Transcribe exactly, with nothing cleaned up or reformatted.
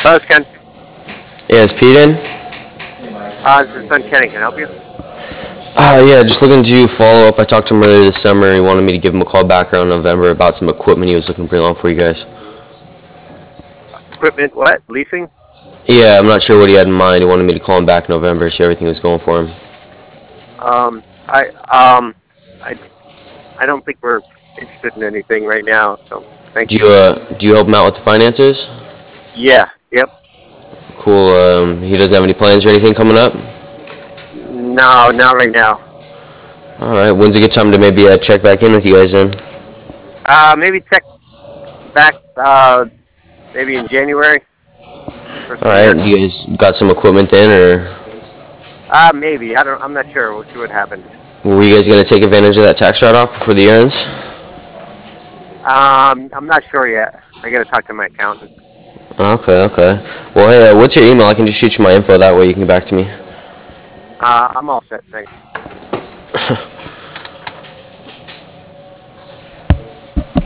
Hello, it's Ken. Yeah, is Pete in? Uh, this is son Kenny. Can I help you? Uh, yeah, just looking to follow up. I talked to him earlier this summer. He wanted me to give him a call back around November about some equipment he was looking to bring on for you guys. Equipment, what? Leasing? Yeah, I'm not sure what he had in mind. He wanted me to call him back in November, see how everything was going for him. Um, I, um, I, I don't think we're interested in anything right now, so thank Do you. you, uh, do you help him out with the finances? Yeah, yep. Cool. Um, he doesn't have any plans or anything coming up? No, not right now. All right. When's a good time to maybe uh, check back in with you guys then? Uh, maybe check back, uh, maybe in January, first All of the right. year. You guys got some equipment then, or Uh, maybe. I don't, I'm not sure. We'll see what happens. were you guys going to take advantage of that tax write-off before the year ends? Um, I'm not sure yet. I gotta talk to my accountant. Okay, okay. Well, hey, uh, what's your email? I can just shoot you my info. That way you can get back to me. Uh, I'm all set, thanks.